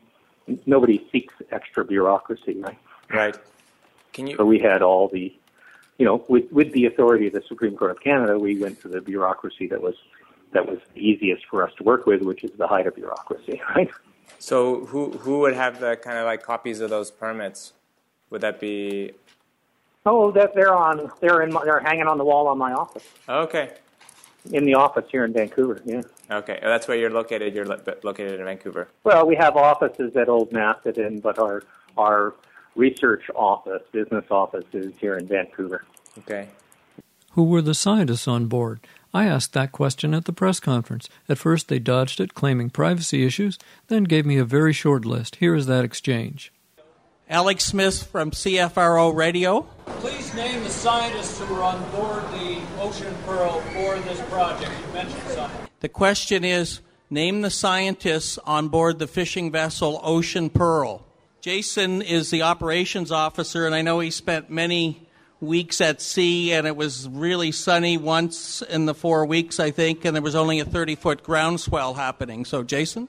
Nobody seeks extra bureaucracy, right? Right. Can you? So we had all the, you know, with with the authority of the Supreme Court of Canada, we went to the bureaucracy that was that was the easiest for us to work with, which is the Haida bureaucracy, right? So who who would have the kind of like copies of those permits? Would that be? Oh, that they're on. They're in. My, they're hanging on the wall on my office. Okay. In the office here in Vancouver. Yeah. Okay, oh, that's where you're located. You're lo- located in Vancouver. Well, we have offices at Old Macedon, but our our research office, business office, is here in Vancouver. Okay. Who were the scientists on board? I asked that question at the press conference. At first they dodged it, claiming privacy issues, then gave me a very short list. Here is that exchange. Alex Smith from C F R O Radio. Please name the scientists who were on board the Ocean Pearl for this project. You mentioned some. The question is, name the scientists on board the fishing vessel Ocean Pearl. Jason is the operations officer, and I know he spent many weeks at sea, and it was really sunny once in the four weeks, I think, and there was only a thirty-foot ground swell happening. So, Jason?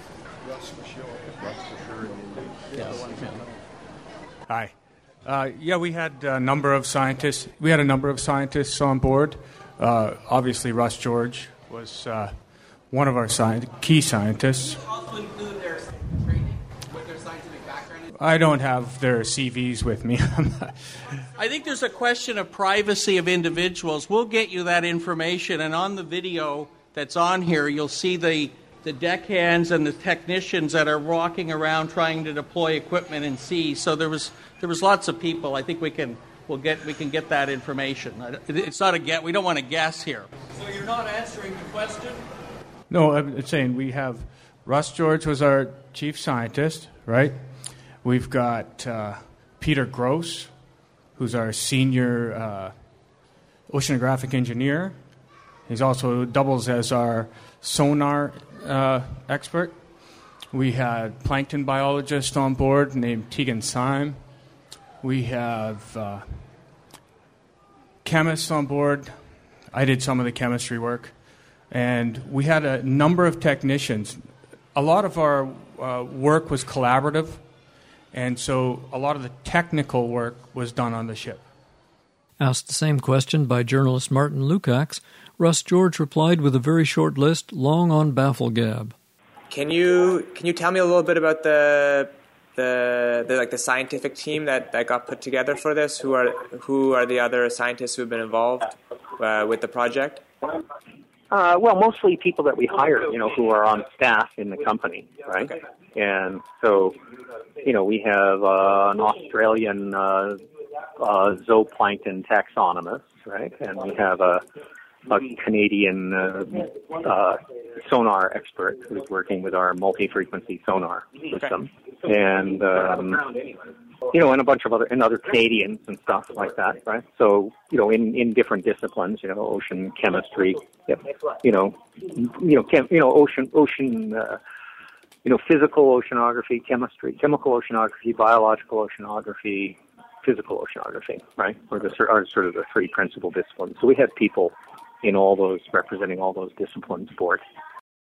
Hi. Uh, yeah, we had a number of scientists. We had a number of scientists on board. Uh, obviously, Russ George was uh, one of our sci- key scientists. Also include their training, what their scientific background is? I don't have their C Vs with me. I think there's a question of privacy of individuals. We'll get you that information, and on the video that's on here, you'll see the the deckhands and the technicians that are walking around trying to deploy equipment in sea. So there was there was lots of people. I think we can we'll get we can get that information. It's not a get. We don't want to guess here. So you're not answering the question? No, I'm saying we have Russ George was our chief scientist, right? We've got uh, Peter Gross, who's our senior uh, oceanographic engineer. He's also doubles as our sonar uh, expert. We had plankton biologist on board named Tegan Syme. We have uh, chemists on board. I did some of the chemistry work. And we had a number of technicians. A lot of our uh, work was collaborative, and so a lot of the technical work was done on the ship. Asked the same question by journalist Martin Lukacs, Russ George replied with a very short list, long on Bafflegab. Can you can you tell me a little bit about the the, the like the scientific team that, that got put together for this? Who are who are the other scientists who have been involved uh, with the project? Uh, well, mostly people that we hire, you know, who are on staff in the company, right? Okay. And so, you know, we have uh, an Australian uh, uh, zooplankton taxonomist, right? And we have a a Canadian uh, uh, sonar expert who's working with our multi-frequency sonar system, and um, you know, and a bunch of other and other Canadians and stuff like that, right? So, you know, in, in different disciplines, you know, ocean chemistry, you know, you know, chem, you know, ocean ocean. Uh, You know, physical oceanography, chemistry, chemical oceanography, biological oceanography, physical oceanography, right? Or the are sort of the three principal disciplines. So we had people in all those, representing all those disciplines for it.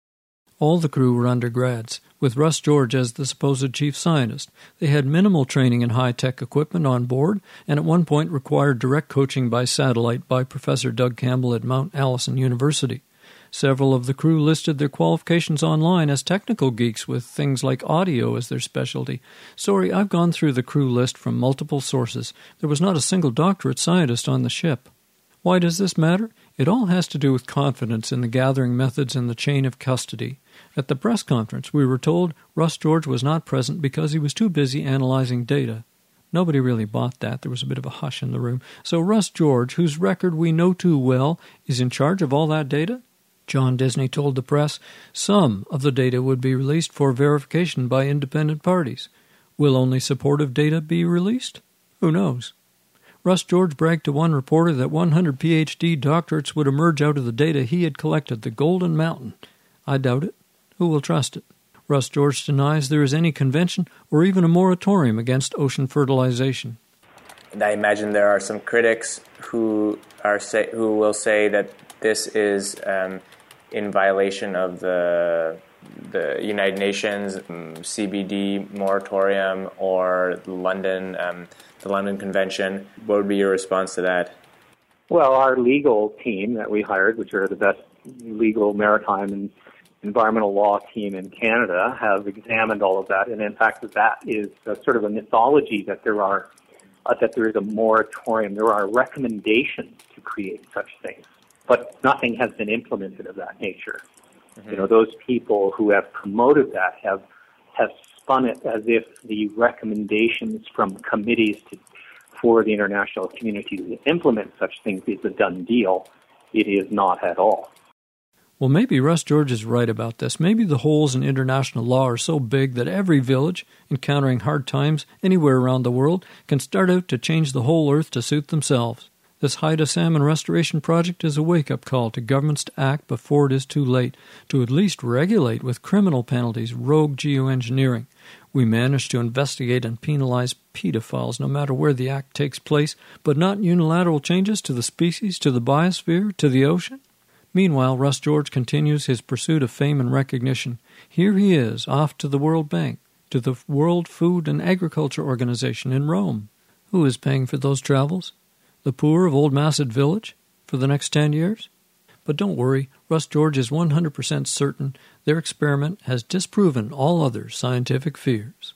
All the crew were undergrads, with Russ George as the supposed chief scientist. They had minimal training in high-tech equipment on board, and at one point required direct coaching by satellite by Professor Doug Campbell at Mount Allison University. Several of the crew listed their qualifications online as technical geeks with things like audio as their specialty. Sorry, I've gone through the crew list from multiple sources. There was not a single doctorate scientist on the ship. Why does this matter? It all has to do with confidence in the gathering methods and the chain of custody. At the press conference, we were told Russ George was not present because he was too busy analyzing data. Nobody really bought that. There was a bit of a hush in the room. So Russ George, whose record we know too well, is in charge of all that data? John Disney told the press some of the data would be released for verification by independent parties. Will only supportive data be released? Who knows? Russ George bragged to one reporter that one hundred P H D doctorates would emerge out of the data he had collected, the Golden Mountain. I doubt it. Who will trust it? Russ George denies there is any convention or even a moratorium against ocean fertilization. And I imagine there are some critics who are say, who will say that this is um, in violation of the the United Nations um, C B D moratorium or London um, the London Convention. What would be your response to that? Well, our legal team that we hired, which are the best legal maritime and environmental law team in Canada, have examined all of that, and in fact, that is a sort of a mythology that there are uh, that there is a moratorium. There are recommendations to create such things, but nothing has been implemented of that nature. Mm-hmm. You know, those people who have promoted that have have spun it as if the recommendations from committees to, for the international community to implement such things is a done deal. It is not at all. Well, maybe Russ George is right about this. Maybe the holes in international law are so big that every village, encountering hard times anywhere around the world, can start out to change the whole earth to suit themselves. This Haida Salmon Restoration Project is a wake-up call to governments to act before it is too late, to at least regulate with criminal penalties rogue geoengineering. We managed to investigate and penalize pedophiles no matter where the act takes place, but not unilateral changes to the species, to the biosphere, to the ocean. Meanwhile, Russ George continues his pursuit of fame and recognition. Here he is, off to the World Bank, to the World Food and Agriculture Organization in Rome. Who is paying for those travels? The poor of Old Masset Village for the next ten years? But don't worry, Russ George is one hundred percent certain their experiment has disproven all other scientific fears.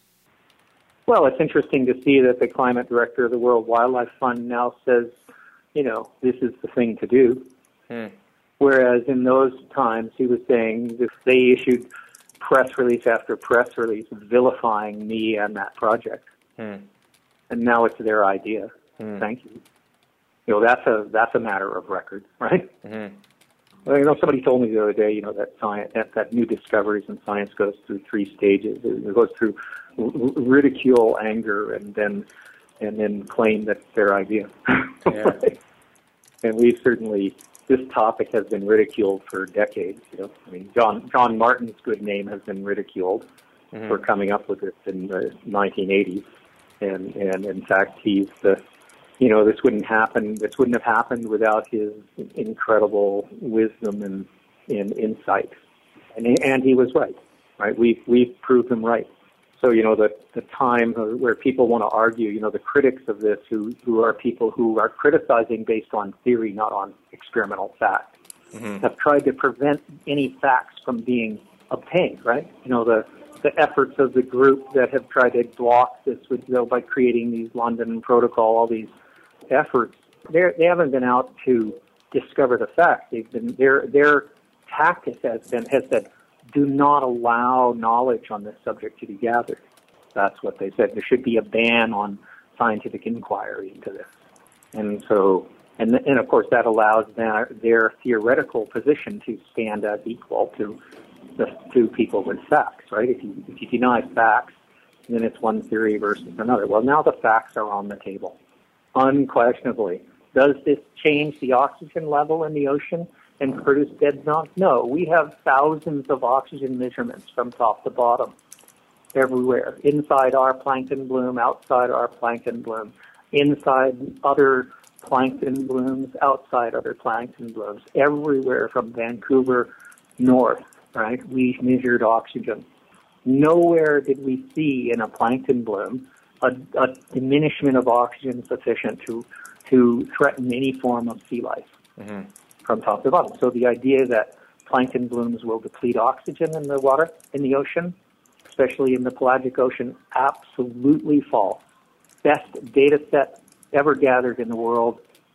Well, it's interesting to see that the climate director of the World Wildlife Fund now says, you know, this is the thing to do. Hmm. Whereas in those times he was saying that they issued press release after press release vilifying me and that project. Hmm. And now it's their idea. Hmm. Thank you. You know, that's a that's a matter of record, right? Mm-hmm. Well, you know, somebody told me the other day, you know, that science, that, that new discoveries in science goes through three stages. It goes through r- ridicule, anger, and then and then claim that it's their idea. Yeah. And we've certainly, this topic has been ridiculed for decades. You know, I mean, John John Martin's good name has been ridiculed mm-hmm. for coming up with this in the nineteen eighties, and and in fact, he's the You know, this wouldn't happen. This wouldn't have happened without his incredible wisdom and, and insight. And he, and he was right. Right? We've we've proved him right. So you know, the the time where people want to argue, you know, the critics of this, who who are people who are criticizing based on theory, not on experimental fact, mm-hmm. have tried to prevent any facts from being obtained. Right? You know, the the efforts of the group that have tried to block this with, you know, by creating these London Protocol, all these efforts, they they haven't been out to discover the facts. They've been their their tactic has been has said, do not allow knowledge on this subject to be gathered. That's what they said. There should be a ban on scientific inquiry into this. And so, And, and of course, that allows their, their theoretical position to stand as equal to the to people with facts, right? If you, if you deny facts, then it's one theory versus another. Well, now the facts are on the table, unquestionably. Does this change the oxygen level in the ocean and produce dead zones? No. We have thousands of oxygen measurements from top to bottom, everywhere, inside our plankton bloom, outside our plankton bloom, inside other plankton blooms, outside other plankton blooms, everywhere from Vancouver north, right? We measured oxygen. Nowhere did we see in a plankton bloom a, a diminishment of oxygen sufficient to to threaten any form of sea life mm-hmm. from top to bottom. So the idea that plankton blooms will deplete oxygen in the water, in the ocean, especially in the pelagic ocean, absolutely false. Best data set ever gathered in the world,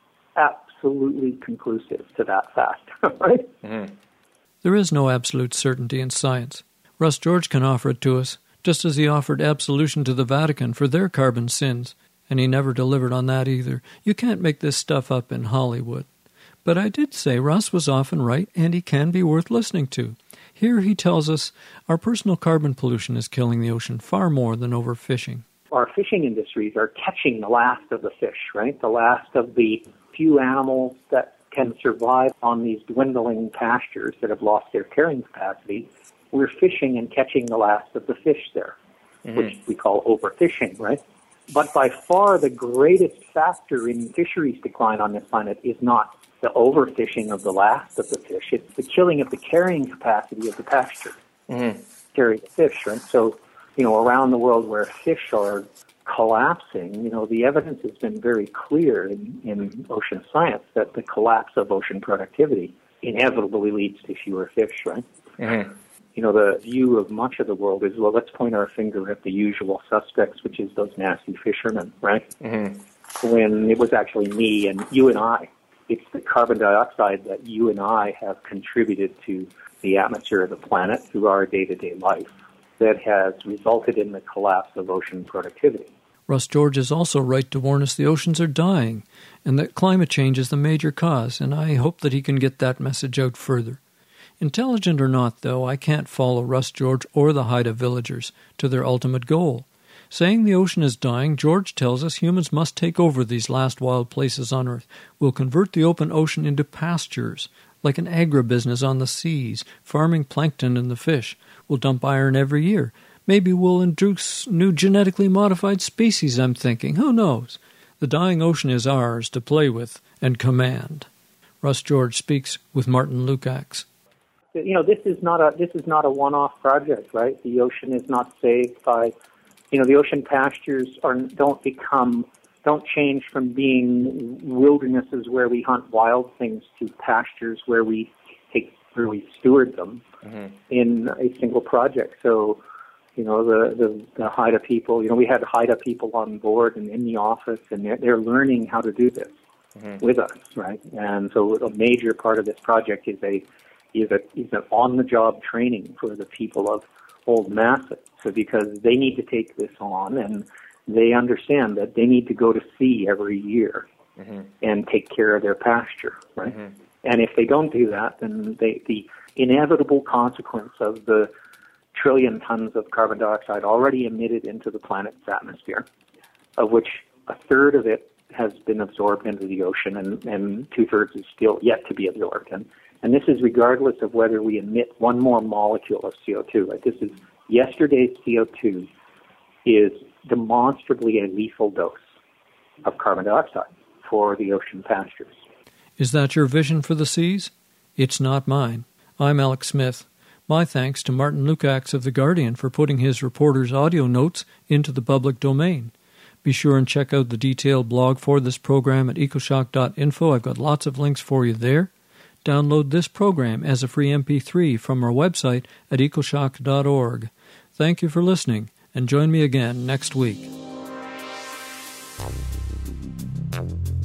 absolutely conclusive to that fact, right? Mm-hmm. There is no absolute certainty in science. Russ George can offer it to us, just as he offered absolution to the Vatican for their carbon sins, and he never delivered on that either. You can't make this stuff up in Hollywood. But I did say Russ was often right, and he can be worth listening to. Here he tells us our personal carbon pollution is killing the ocean far more than overfishing. Our fishing industries are catching the last of the fish, right? The last of the few animals that can survive on these dwindling pastures that have lost their carrying capacity. We're fishing and catching the last of the fish there, mm-hmm. which we call overfishing, right? But by far the greatest factor in fisheries decline on this planet is not the overfishing of the last of the fish. It's the killing of the carrying capacity of the pasture, mm-hmm. carry the fish, right? So, you know, around the world where fish are collapsing, you know, the evidence has been very clear in, in ocean science that the collapse of ocean productivity inevitably leads to fewer fish, right? Mm-hmm. You know, the view of much of the world is, well, let's point our finger at the usual suspects, which is those nasty fishermen, right? Mm-hmm. When it was actually me and you and I. It's the carbon dioxide that you and I have contributed to the atmosphere of the planet through our day-to-day life that has resulted in the collapse of ocean productivity. Russ George is also right to warn us the oceans are dying and that climate change is the major cause, and I hope that he can get that message out further. Intelligent or not, though, I can't follow Russ George or the Haida villagers to their ultimate goal. Saying the ocean is dying, George tells us humans must take over these last wild places on Earth. We'll convert the open ocean into pastures, like an agribusiness on the seas, farming plankton and the fish. We'll dump iron every year. Maybe we'll introduce new genetically modified species, I'm thinking. Who knows? The dying ocean is ours to play with and command. Russ George speaks with Martin Lukács. You know, this is not a this is not a one-off project, right? The ocean is not saved by, you know, the ocean pastures are don't become don't change from being wildernesses where we hunt wild things to pastures where we take where we steward them mm-hmm. in a single project. So, you know, the, the the Haida people, you know, we had Haida people on board and in the office, and they're, they're learning how to do this mm-hmm. with us, right? And so, a major part of this project is a is a is an on-the-job training for the people of Old Masset. So because they need to take this on, and they understand that they need to go to sea every year mm-hmm. and take care of their pasture, right? Mm-hmm. And if they don't do that, then they, the inevitable consequence of the trillion tons of carbon dioxide already emitted into the planet's atmosphere, of which a third of it has been absorbed into the ocean, and, and two-thirds is still yet to be absorbed. And And this is regardless of whether we emit one more molecule of C O two. Right? This is yesterday's C O two is demonstrably a lethal dose of carbon dioxide for the ocean pastures. Is that your vision for the seas? It's not mine. I'm Alex Smith. My thanks to Martin Lukács of The Guardian for putting his reporter's audio notes into the public domain. Be sure and check out the detailed blog for this program at ecoshock dot info. I've got lots of links for you there. Download this program as a free M P three from our website at ecoshock dot org. Thank you for listening, and join me again next week.